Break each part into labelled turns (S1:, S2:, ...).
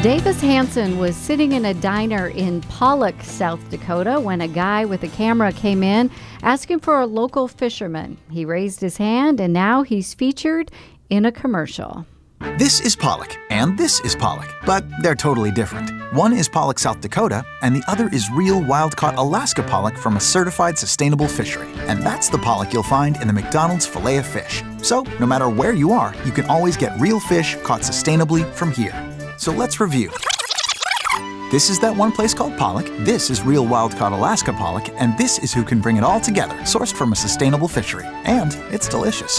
S1: Davis Hanson was sitting in a diner in Pollock, South Dakota, when a guy with a camera came in asking for a local fisherman. He raised his hand, and now he's featured in a commercial.
S2: This is Pollock, and this is Pollock, but they're totally different. One is Pollock, South Dakota, and the other is real wild-caught Alaska pollock from a certified sustainable fishery. And that's the pollock you'll find in the McDonald's Filet-O-Fish. So, no matter where you are, you can always get real fish caught sustainably from here. So let's review. This is that one place called Pollock, this is real wild-caught Alaska pollock, and this is who can bring it all together, sourced from a sustainable fishery. And it's delicious.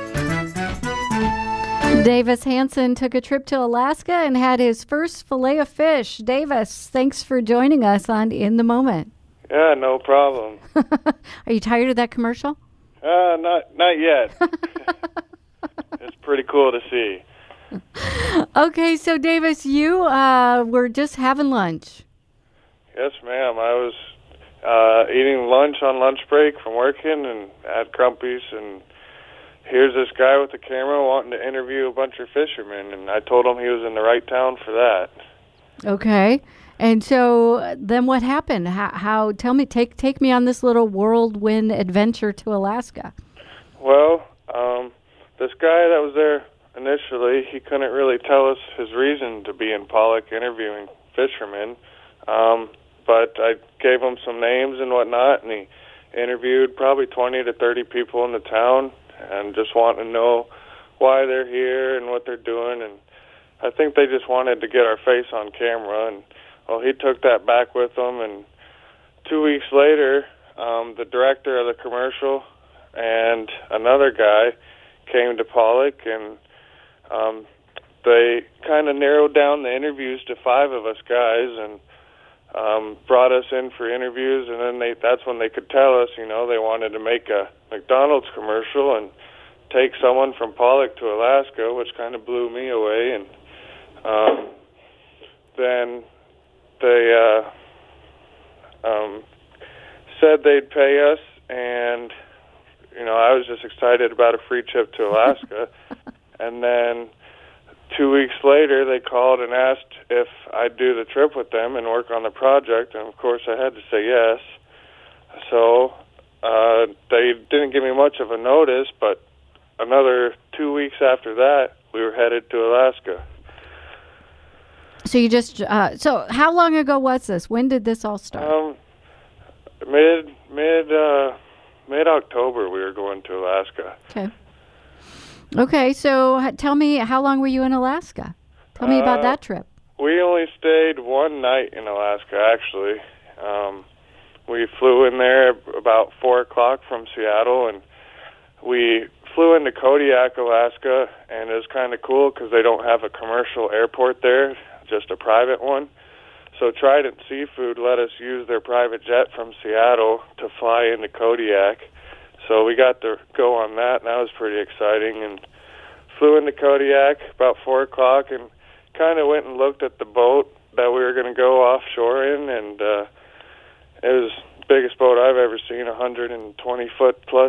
S1: Davis Hanson took a trip to Alaska and had his first Filet-O-Fish. Davis, thanks for joining us on In the Moment.
S3: Yeah, no problem.
S1: Are you tired of that commercial?
S3: Not yet. It's pretty cool to see.
S1: Okay, so Davis, you were just having lunch.
S3: Yes, ma'am. I was eating lunch on lunch break from working and at Grumpy's, and here's this guy with a camera wanting to interview a bunch of fishermen, and I told him he was in the right town for that. Okay,
S1: and so then what happened? How? Tell me, take me on this little whirlwind adventure to Alaska.
S3: Well, this guy that was there initially, he couldn't really tell us his reason to be in Pollock interviewing fishermen, but I gave him some names and whatnot, and he interviewed probably 20 to 30 people in the town and just wanting to know why they're here and what they're doing, and I think they just wanted to get our face on camera, and well, he took that back with him, and 2 weeks later, the director of the commercial and another guy came to Pollock, and they kind of narrowed down the interviews to 5 of us guys and brought us in for interviews, and then that's when they could tell us, they wanted to make a McDonald's commercial and take someone from Pollock to Alaska, which kind of blew me away, and then they said they'd pay us, and I was just excited about a free trip to Alaska. And then 2 weeks later, they called and asked if I'd do the trip with them and work on the project, and of course I had to say yes. So they didn't give me much of a notice, but another 2 weeks after that, we were headed to Alaska.
S1: So you just so how long ago was this? When did this all start?
S3: Mid-October, we were going to Alaska.
S1: Okay, so tell me, how long were you in Alaska? Tell me about that trip.
S3: We only stayed one night in Alaska, actually. We flew in there about 4 o'clock from Seattle, and we flew into Kodiak, Alaska, and it was kind of cool because they don't have a commercial airport there, just a private one. So Trident Seafood let us use their private jet from Seattle to fly into Kodiak. So we got to go on that, and that was pretty exciting. And flew into Kodiak about 4 o'clock and kind of went and looked at the boat that we were going to go offshore in. And it was the biggest boat I've ever seen, 120-foot plus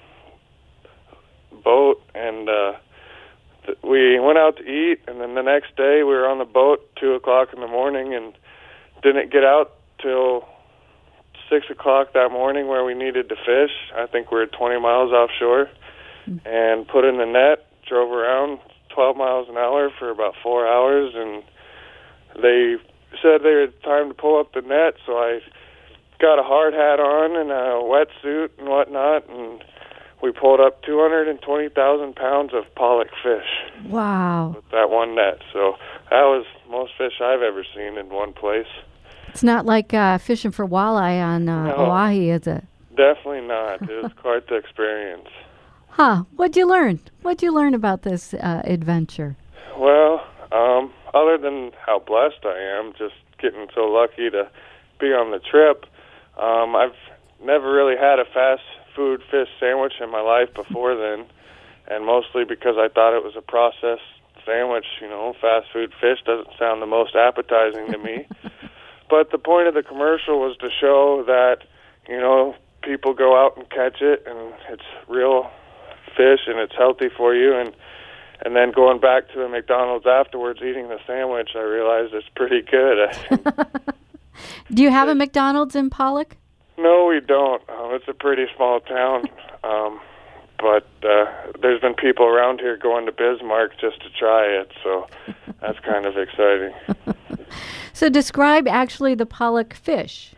S3: boat. And we went out to eat, and then the next day we were on the boat 2 o'clock in the morning and didn't get out till 6 o'clock that morning where we needed to fish. I think we were 20 miles offshore, and put in the net, drove around 12 miles an hour for about 4 hours, and they said they had time to pull up the net, so I got a hard hat on and a wetsuit and whatnot, and we pulled up 220,000 pounds of pollock fish.
S1: Wow.
S3: With that one net. So that was most fish I've ever seen in one place.
S1: It's not like fishing for walleye on Oahe, is it?
S3: Definitely not. It was quite the experience.
S1: Huh. What'd you learn? What'd you learn about this adventure?
S3: Well, other than how blessed I am, just getting so lucky to be on the trip, I've never really had a fast food fish sandwich in my life before then, and mostly because I thought it was a processed sandwich. Fast food fish doesn't sound the most appetizing to me. But the point of the commercial was to show that, people go out and catch it, and it's real fish, and it's healthy for you. And And then going back to the McDonald's afterwards, eating the sandwich, I realized it's pretty good.
S1: Do you have a McDonald's in Pollock?
S3: No, we don't. It's a pretty small town. But there's been people around here going to Bismarck just to try it, so that's kind of exciting.
S1: So describe actually the Pollock fish.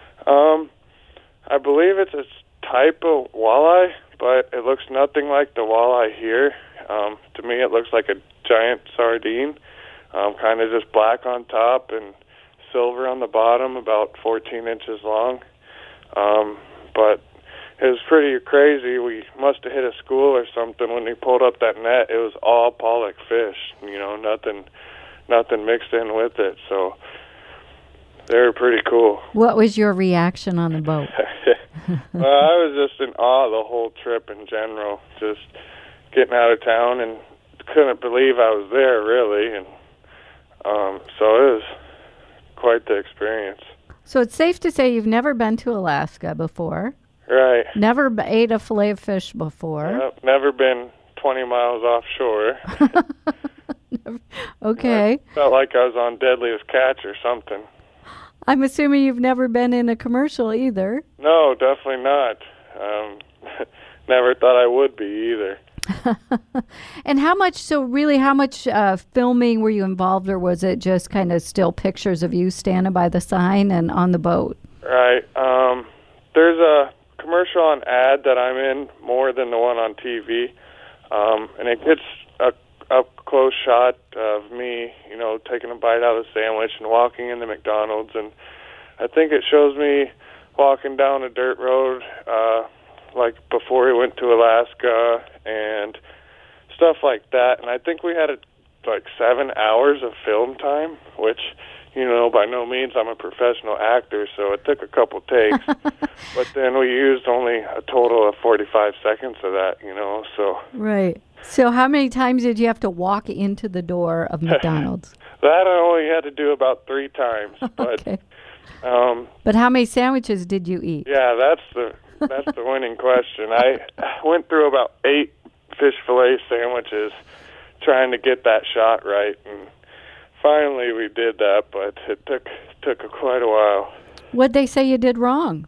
S3: I believe it's a type of walleye, but it looks nothing like the walleye here. To me, it looks like a giant sardine, kind of just black on top and silver on the bottom, about 14 inches long. But it was pretty crazy. We must have hit a school or something. When we pulled up that net, it was all Pollock fish, nothing mixed in with it. So they were pretty cool.
S1: What was your reaction on the boat?
S3: Well, I was just in awe the whole trip in general, just getting out of town, and couldn't believe I was there, really. And so it was quite the experience.
S1: So it's safe to say you've never been to Alaska before.
S3: Right.
S1: Never ate a fillet of fish before.
S3: Yep, never been 20 miles offshore.
S1: Okay.
S3: I felt like I was on Deadliest Catch or something.
S1: I'm assuming you've never been in a commercial either.
S3: No, definitely not. Never thought I would be either.
S1: And how much filming were you involved, or was it just kind of still pictures of you standing by the sign and on the boat?
S3: Right. There's a commercial on ad that I'm in more than the one on TV, and it gets a up-close shot of me, taking a bite out of the sandwich and walking into McDonald's, and I think it shows me walking down a dirt road, like before we went to Alaska and stuff like that, and I think we had like 7 hours of film time, which, by no means I'm a professional actor, so it took a couple takes, but then we used only a total of 45 seconds of that, so.
S1: Right. So how many times did you have to walk into the door of McDonald's?
S3: That I only had to do about 3 times, but.
S1: Okay. But how many sandwiches did you eat?
S3: Yeah, that's the winning question. I went through about 8 fish fillet sandwiches trying to get that shot right, and finally we did that, but it took quite a while.
S1: What'd they say you did wrong?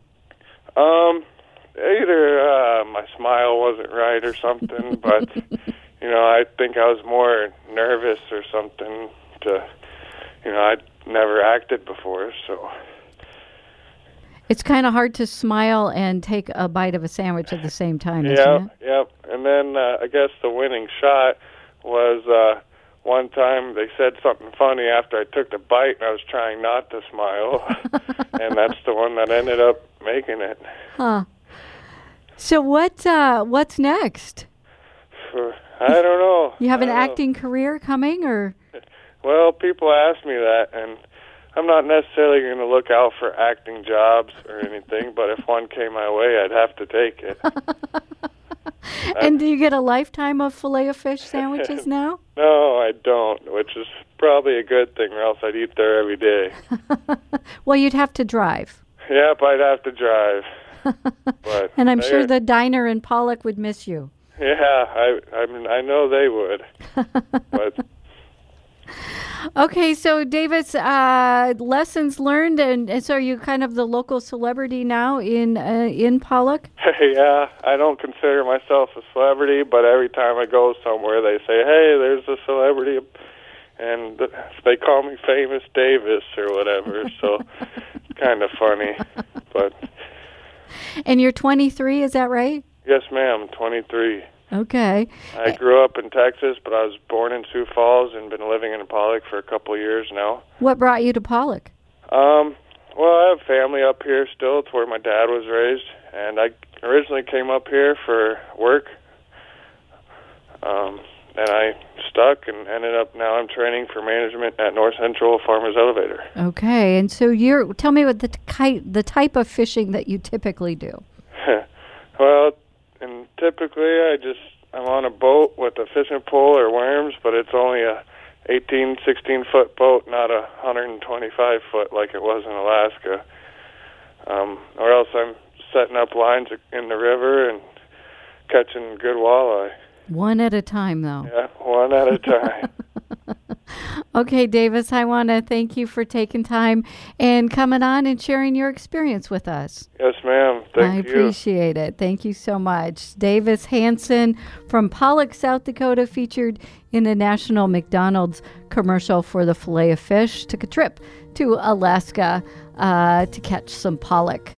S3: Either my smile wasn't right or something, but I think I was more nervous or something. I'd never acted before, so.
S1: It's kind of hard to smile and take a bite of a sandwich at the same time, isn't it?
S3: Yep. And then I guess the winning shot was one time they said something funny after I took the bite, and I was trying not to smile, and that's the one that ended up making it.
S1: Huh. So what's next?
S3: I don't know.
S1: You have an acting career coming, or?
S3: Well, people ask me that, and I'm not necessarily going to look out for acting jobs or anything, but if one came my way, I'd have to take it.
S1: And do you get a lifetime of Filet-O-Fish sandwiches now?
S3: No, I don't, which is probably a good thing, or else I'd eat there every day.
S1: Well, you'd have to drive.
S3: Yep, I'd have to drive. But
S1: and I'm sure the diner in Pollock would miss you.
S3: Yeah, I know they would. But
S1: okay, so Davis, lessons learned, and so are you kind of the local celebrity now in Pollock?
S3: Yeah, I don't consider myself a celebrity, but every time I go somewhere, they say, "Hey, there's a celebrity," and they call me Famous Davis or whatever. So it's kind of funny, but.
S1: And you're 23, is that right?
S3: Yes, ma'am, 23.
S1: Okay.
S3: I grew up in Texas, but I was born in Sioux Falls and been living in Pollock for a couple of years now.
S1: What brought you to Pollock?
S3: Well, I have family up here still. It's where my dad was raised, and I originally came up here for work, and I stuck and ended up now I'm training for management at North Central Farmers Elevator. Okay,
S1: and so tell me what the type of fishing that you typically do.
S3: Well, and typically I'm on a boat with a fishing pole or worms, but it's only a 18, 16-foot boat, not a 125-foot like it was in Alaska. Or else I'm setting up lines in the river and catching good walleye.
S1: One at a time, though.
S3: Yeah, one at a time.
S1: Okay, Davis, I want to thank you for taking time and coming on and sharing your experience with us.
S3: Yes, ma'am. Thank
S1: I
S3: you.
S1: appreciate it. Thank you so much. Davis Hanson from Pollock, South Dakota, featured in a national McDonald's commercial for the Filet of Fish, took a trip to Alaska to catch some pollock.